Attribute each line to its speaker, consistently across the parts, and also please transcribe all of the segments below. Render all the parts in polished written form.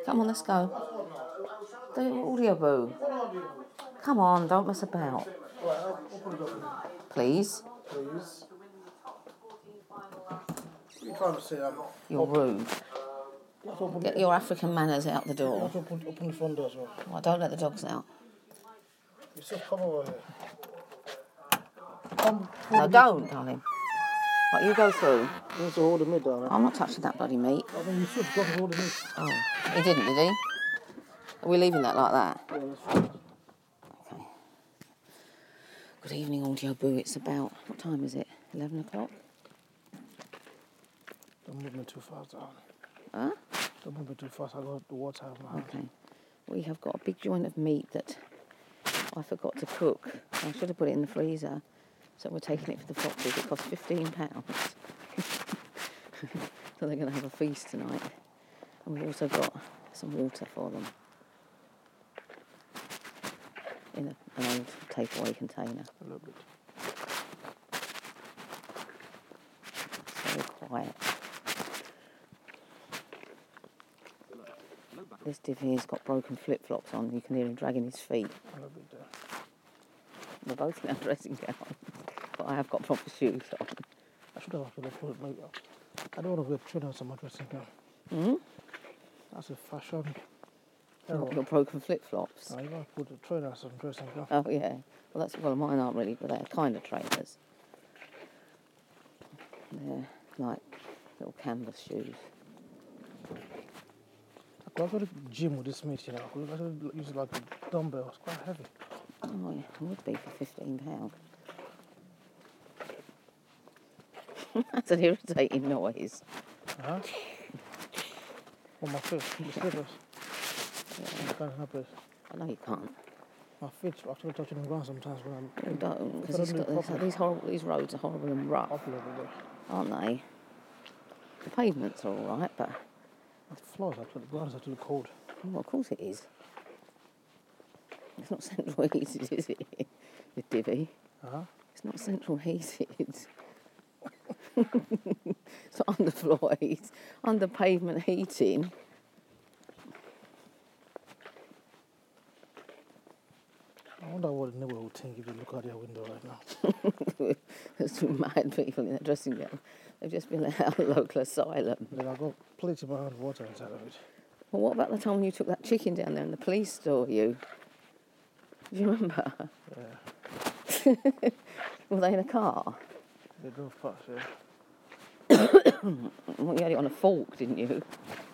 Speaker 1: Come on, let's go. The audio boo. Come on, don't mess about.
Speaker 2: Open it up.
Speaker 1: Please.
Speaker 2: Please. What are you trying to say?
Speaker 1: You're rude. Get your African manners out the
Speaker 2: You
Speaker 1: door.
Speaker 2: have to open the front door as well.
Speaker 1: Oh, don't let the dogs out.
Speaker 2: You still come over here. Come.
Speaker 1: No, don't, darling. Right, you go through.
Speaker 2: You have to hold the meat down.
Speaker 1: I'm not touching that bloody meat.
Speaker 2: I think you should go to hold the meat.
Speaker 1: Oh, he didn't, did he? Are we leaving that like that?
Speaker 2: Yeah, that's fine.
Speaker 1: Okay. Good evening, Audio Boo. It's about, what time is it? 11 o'clock?
Speaker 2: Don't move me too fast, darling.
Speaker 1: Huh?
Speaker 2: Don't move me too fast. I got the water out of my hand.
Speaker 1: Okay. We have got a big joint of meat that I forgot to cook. I should have put it in the freezer. So we're taking it for the foxes. It costs £15. So they're going to have a feast tonight. And we've also got some water for them in an old takeaway container.
Speaker 2: A little bit.
Speaker 1: So quiet. This divvy's got broken flip-flops on. You can hear him dragging his feet.
Speaker 2: A little bit there.
Speaker 1: We're both in our dressing gowns, but I have got proper shoes on.
Speaker 2: I should have actually put it maybe. I don't want to wear trainers on my dressing gown.
Speaker 1: Hmm?
Speaker 2: That's a fashion
Speaker 1: Your
Speaker 2: error.
Speaker 1: broken flip-flops.
Speaker 2: I want to put the trainers on dressing gown.
Speaker 1: Oh, yeah. Well, mine aren't really, but they're kind of trainers. They're like little canvas shoes.
Speaker 2: I could actually gym with this meat, you know. I could actually use it like a dumbbell. It's quite heavy.
Speaker 1: Oh, yeah, it would be for £15. That's an irritating noise.
Speaker 2: Uh-huh. On my feet, the slippers.
Speaker 1: Yeah.
Speaker 2: I can't help it.
Speaker 1: I know you can't.
Speaker 2: My feet actually touching the ground sometimes when I'm
Speaker 1: You don't,
Speaker 2: If I
Speaker 1: because
Speaker 2: don't do it properly.
Speaker 1: these roads are horrible and rough,
Speaker 2: up a little bit.
Speaker 1: aren't they? The pavements are all right, but
Speaker 2: The floors actually, the ground is actually cold.
Speaker 1: well, of course it is. It's not central heated, is it? The divvy.
Speaker 2: Uh-huh.
Speaker 1: It's not central heated. It's not underfloor heat, under pavement heating.
Speaker 2: I wonder what the neighbor would think if you look out their window right now.
Speaker 1: There's two mad people in their dressing gown. They've just been let out of local asylum.
Speaker 2: Then I got plates in my hand, water inside of it.
Speaker 1: Well, what about the time when you took that chicken down there and the police saw you? Do you remember?
Speaker 2: Yeah,
Speaker 1: Were they in a car?
Speaker 2: they drove past, yeah.
Speaker 1: Well, you had it on a fork, didn't you?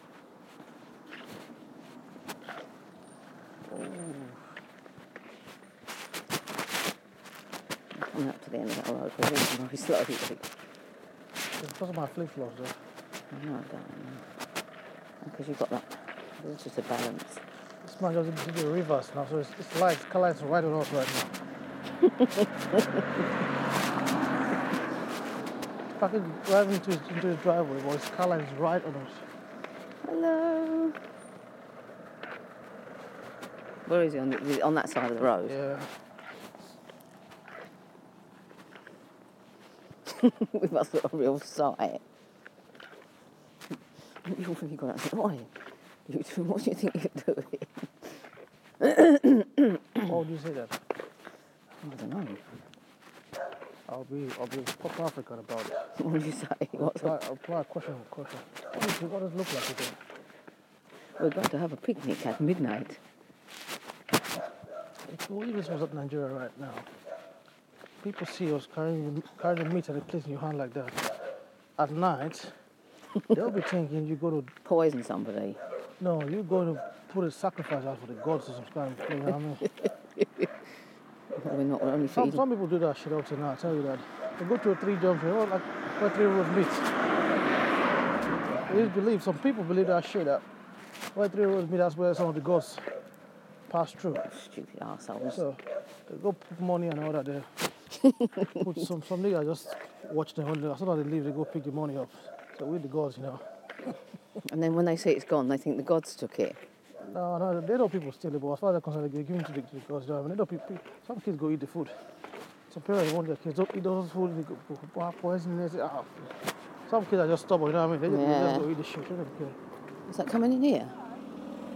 Speaker 1: Coming up to the end of that road, we're walking very slowly.
Speaker 2: It's because of my flip-flops, though.
Speaker 1: I know, I don't know. Because you've got that, it's just a balance.
Speaker 2: This man just did the reverse now, so it's light, car lights right on us right now. Fucking driving into his driveway, but his car light is right on us.
Speaker 1: Hello. Where is he? On that side of the road?
Speaker 2: Yeah.
Speaker 1: We must look a real sight. You've really got out and said, "Oi, you two, what do you think you're doing?"
Speaker 2: Why would you say that?
Speaker 1: I don't know.
Speaker 2: I'll be proper African about it.
Speaker 1: What would you say? What's
Speaker 2: I'll apply question. What does it look like again?
Speaker 1: We're going to have a picnic at midnight.
Speaker 2: If we this was at Nigeria right now, people see us carrying the meat and place in your hand like that. At night, they'll be thinking you go to
Speaker 1: Poison somebody.
Speaker 2: no, you're going to put a sacrifice out for the gods or some kind of thing. You know what I mean?
Speaker 1: We're only feeding.
Speaker 2: Some people do that shit up to now. I tell you that. They go to a 3 junction, like where 3 roads meet. Some people believe that shit. That where 3 roads meet, that's where some of the gods pass through.
Speaker 1: Stupid arseholes.
Speaker 2: So they go put money and all that there. Put some niggas just watch them. As soon as they leave, they go pick the money up. So we're the gods, you know.
Speaker 1: And then when they say it's gone, they think the gods took it.
Speaker 2: No, they know people steal it, but as far as they're concerned, they're giving it to the gods. You know what I mean? They know people, some kids go eat the food. Some parents want their kids don't eat those food. They go poison. They say, some kids are just stubborn. You know what I mean? They just go eat the shit. They don't care.
Speaker 1: Is that coming in here?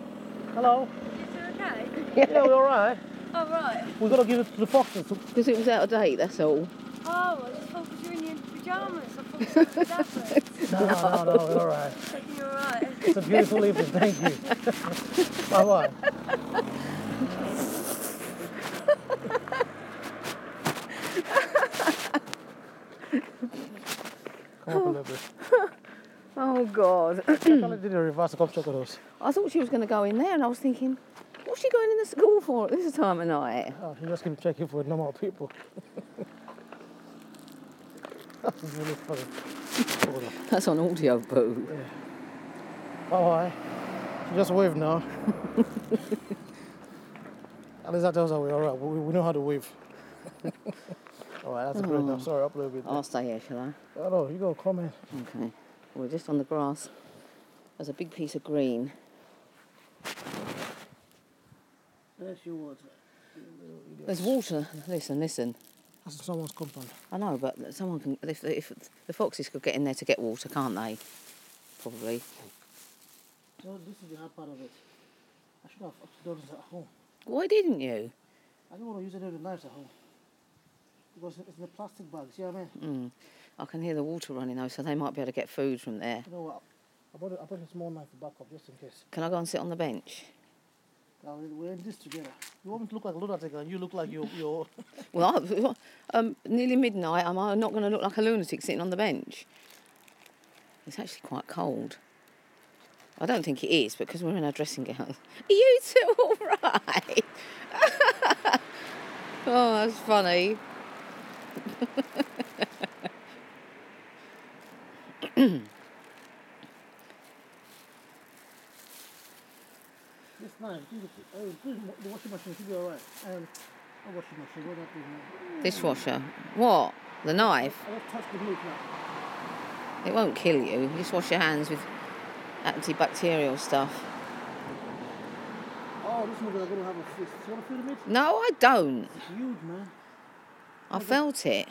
Speaker 2: Hello.
Speaker 3: Is it okay?
Speaker 2: Yeah, we're all right.
Speaker 3: Oh, right.
Speaker 2: We've got to give it to the foxes.
Speaker 1: Because it was out of date, that's all.
Speaker 3: Oh, I just thought because you're in your pyjamas. I thought you were dappers.
Speaker 2: No, we're all right.
Speaker 3: Checking you're alright.
Speaker 2: It's a beautiful evening, thank you. Bye-bye. Come up a little bit.
Speaker 1: Oh, God.
Speaker 2: I kind of did a reverse cup chocolates.
Speaker 1: I thought she was going to go in there, and I was thinking, what's she going in the school for at this time of night?
Speaker 2: Oh, you just keep checking for normal people. That's really funny. Hold on.
Speaker 1: That's on audio, boo.
Speaker 2: Yeah. Bye-bye. She just waved now. At least that tells her we're all right. We know how to wave. All right, that's a great now. Sorry, up a little bit.
Speaker 1: I'll stay here, shall I?
Speaker 2: Oh, no, you go, come in.
Speaker 1: Okay. We're just on the grass. There's a big piece of green.
Speaker 2: There's your water.
Speaker 1: There's water. Listen.
Speaker 2: That's in someone's compound.
Speaker 1: I know, but someone can. If the foxes could get in there to get water, can't they? Probably.
Speaker 2: So this is the hard part of it. I should have done this at home.
Speaker 1: Why didn't you?
Speaker 2: I don't want to use any of the knives at home. Because it's in the plastic bags, you know what I mean?
Speaker 1: I can hear the water running though, so they might be able to get food from there.
Speaker 2: You know what? I brought a small knife for backup just in case.
Speaker 1: Can I go and sit on the bench?
Speaker 2: Now, we're in this together. You want me to look like a lunatic and you look like you're...
Speaker 1: Well, nearly midnight. Am I not going to look like a lunatic sitting on the bench? It's actually quite cold. I don't think it is, because we're in our dressing gowns. Are you two all right? Oh, that's funny.
Speaker 2: This knife, the washing machine should be alright. Not washing machine, what that is?
Speaker 1: Dishwasher. What? The knife?
Speaker 2: I just touched the milk now.
Speaker 1: It won't kill you. You just wash your hands with antibacterial stuff.
Speaker 2: Oh, this one I'm going to have a fist. You want to feel it?
Speaker 1: No, I don't.
Speaker 2: It's huge, man.
Speaker 1: I felt it.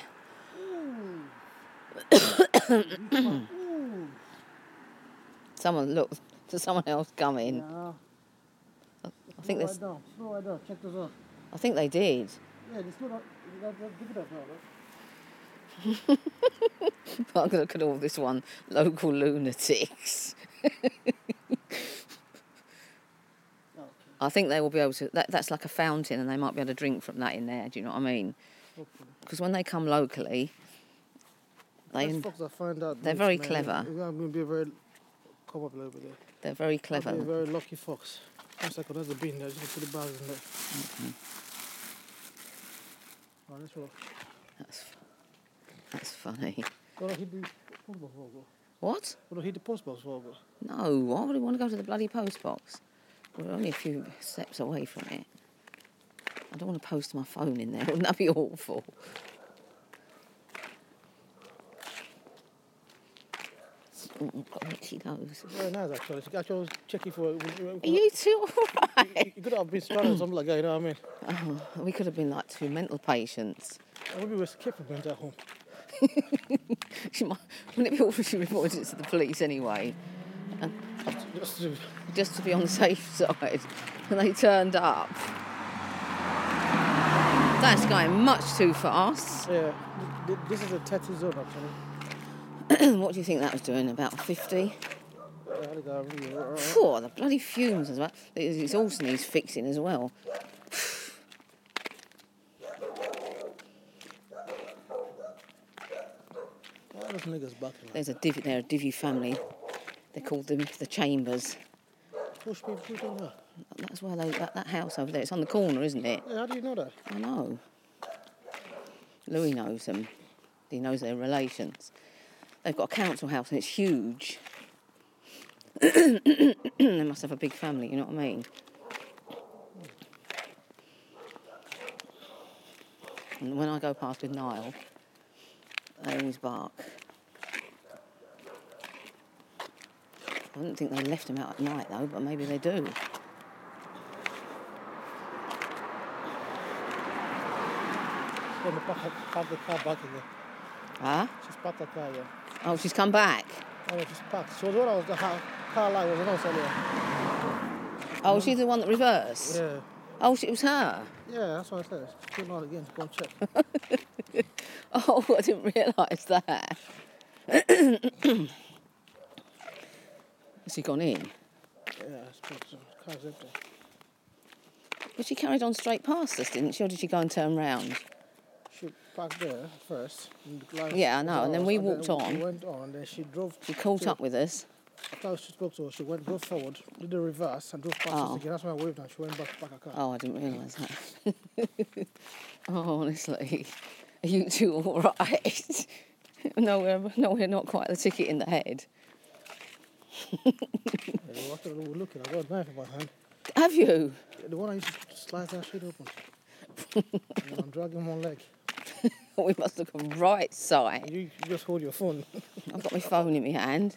Speaker 2: Ooh.
Speaker 1: Someone else come in.
Speaker 2: Yeah.
Speaker 1: I think there's.
Speaker 2: Slow right down. Check this out.
Speaker 1: I think they did.
Speaker 2: Yeah, they slow down. Give it up now, right?
Speaker 1: I'm going to look at all this one. Local lunatics. I think they will be able to. That's like a fountain, and they might be able to drink from that in there. Do you know what I mean? Because when they come locally, they're very clever.
Speaker 2: You're going to be very. Come up a little bit there.
Speaker 1: They're very clever.
Speaker 2: I'll be a very lucky fox. 1 second, there's a bin there. Just put the bags in there.
Speaker 1: Okay.
Speaker 2: Oh, let's roll.
Speaker 1: That's funny.
Speaker 2: Gotta hit the post box for go.
Speaker 1: What?
Speaker 2: Gotta hit the post box for go.
Speaker 1: No, why would we want to go to the bloody post box? We're only a few steps away from it. I don't want to post my phone in there. Wouldn't that be awful? Got itchy nose.
Speaker 2: Very nice, actually. I was checking for.
Speaker 1: Are you two alright?
Speaker 2: You could have been stranded or something like that, you know what I mean?
Speaker 1: Oh, we could have been like two mental patients.
Speaker 2: Maybe we're careful when at home.
Speaker 1: Wouldn't it be awful if she reported it to the police anyway? And just to be on the safe side. And they turned up. That's going much too fast.
Speaker 2: Yeah, this is a tattoo zone actually.
Speaker 1: What do you think that was doing? About 50?
Speaker 2: Yeah,
Speaker 1: Phew, the bloody fumes as well. It's also needs fixing as well.
Speaker 2: Those niggas back in.
Speaker 1: They're a divvy family. They're called the Chambers.
Speaker 2: Push people in there.
Speaker 1: That's why that house over there. It's on the corner, isn't it?
Speaker 2: Yeah, how do you know that?
Speaker 1: I know. Louis knows them. He knows their relations. They've got a council house and it's huge. They must have a big family, you know what I mean? And when I go past with Niall, they always bark. I don't think they left him out at night though, but maybe they do.
Speaker 2: She's going to park the car back again.
Speaker 1: Huh?
Speaker 2: She's parked the car, yeah.
Speaker 1: Oh, she's come back.
Speaker 2: Oh, yeah, she's parked. She was when I was the car light was announced earlier.
Speaker 1: Oh, she's the one that reversed?
Speaker 2: Yeah.
Speaker 1: Oh, it was her?
Speaker 2: Yeah, that's what I said. She came out again to go and check.
Speaker 1: Oh, I didn't realise that. Has she gone in?
Speaker 2: Yeah, I suppose so. Car's empty.
Speaker 1: But she carried on straight past us, didn't she? Or did she go and turn round?
Speaker 2: She parked there first. And the lights
Speaker 1: Yeah, I know.
Speaker 2: was
Speaker 1: And then
Speaker 2: off,
Speaker 1: we
Speaker 2: and
Speaker 1: walked on.
Speaker 2: We went on, and then she drove.
Speaker 1: She caught
Speaker 2: to-
Speaker 1: up with us.
Speaker 2: After she spoke to us, she drove forward, did the reverse, and drove past us again. That's when I waved and she went back to park her car.
Speaker 1: Oh, I didn't realise that. Oh, honestly. Are you two all right? No, we're not quite the ticket in the head.
Speaker 2: Yeah, we were looking. I got a knife in my hand.
Speaker 1: Have you?
Speaker 2: The one I used to slice that shit open. And I'm dragging one leg.
Speaker 1: We must have gone right side.
Speaker 2: You just hold your phone.
Speaker 1: I've got my phone in my hand.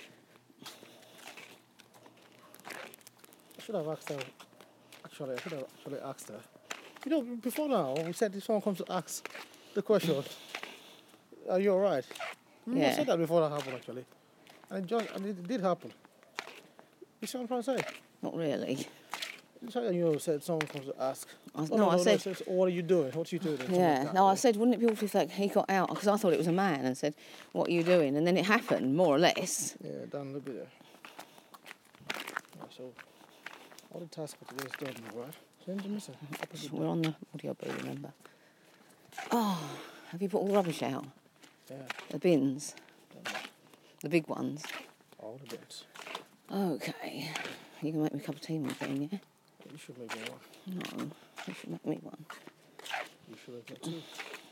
Speaker 2: I should have asked her. Actually, I should have actually asked her. You know, before now, we said if someone comes to ask the question, are you alright? I
Speaker 1: Yeah.
Speaker 2: said that before that happened, actually. And it did happen. You see what I'm trying to say?
Speaker 1: Not really.
Speaker 2: It's like you said someone comes to ask.
Speaker 1: I
Speaker 2: said,
Speaker 1: said,
Speaker 2: what are you doing? What are you doing? Something
Speaker 1: yeah.
Speaker 2: like that.
Speaker 1: No, I said, wouldn't it be awful if he got out? Because I thought it was a man and said, what are you doing? And then it happened, more or less.
Speaker 2: Yeah, down a little bit there. Yeah, so, all the tasks for today is done, right? So, anything missing?
Speaker 1: We're on the audio boat, remember. Oh, have you put all the rubbish out?
Speaker 2: Yeah,
Speaker 1: The bins?
Speaker 2: done that.
Speaker 1: The big ones?
Speaker 2: All the bits.
Speaker 1: Okay. You can make me a cup of tea, my friend, yeah?
Speaker 2: You should make me one.
Speaker 1: No, you should make me one.
Speaker 2: You should make me two.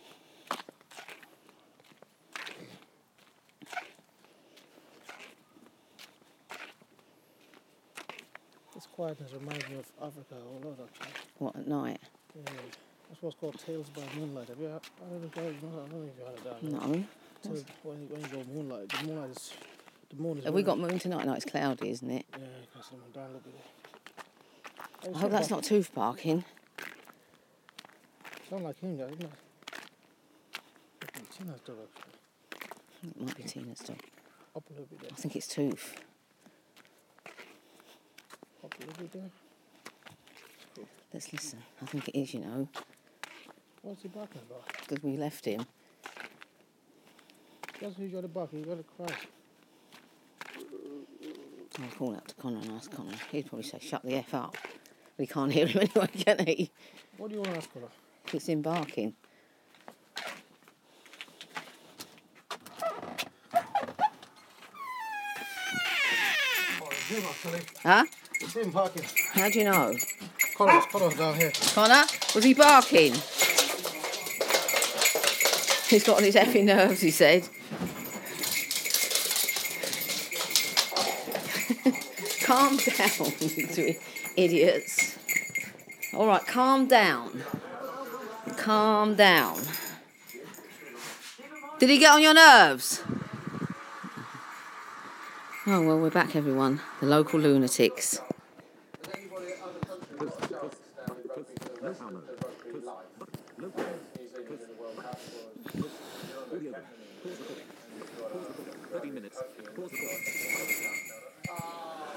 Speaker 2: This quietness reminds me of Africa a lot, actually.
Speaker 1: What, at night?
Speaker 2: Yeah, that's what's called Tales by Moonlight. Have you? I don't know if you heard of that.
Speaker 1: No.
Speaker 2: So when you go moonlight, the moon is.
Speaker 1: Have we got moon tonight? No, it's cloudy, isn't it?
Speaker 2: Yeah, you can see them down a little bit.
Speaker 1: I hope that's not tooth barking.
Speaker 2: Sound like him, doesn't it? Tina's dog, actually.
Speaker 1: It might be Tina's dog.
Speaker 2: Up a little bit there.
Speaker 1: I think it's tooth.
Speaker 2: Up a little bit there.
Speaker 1: Let's listen. I think it is, you know,
Speaker 2: What's he barking about?
Speaker 1: because we left him.
Speaker 2: He doesn't usually bark, he gotta cry.
Speaker 1: I'll call out to Connor and ask Connor. He'd probably say, shut the F up. We can't hear him anyway, can he?
Speaker 2: What do you want to ask her?
Speaker 1: It's him barking.
Speaker 2: Oh, it's him, actually.
Speaker 1: Huh?
Speaker 2: It's him barking.
Speaker 1: How do you know?
Speaker 2: Connor's down here.
Speaker 1: Connor, was he barking? He's got on his effing nerves, he said. Calm down, you two idiots. All right, calm down. Calm down. Did he get on your nerves? Oh, well, we're back, everyone. The local lunatics.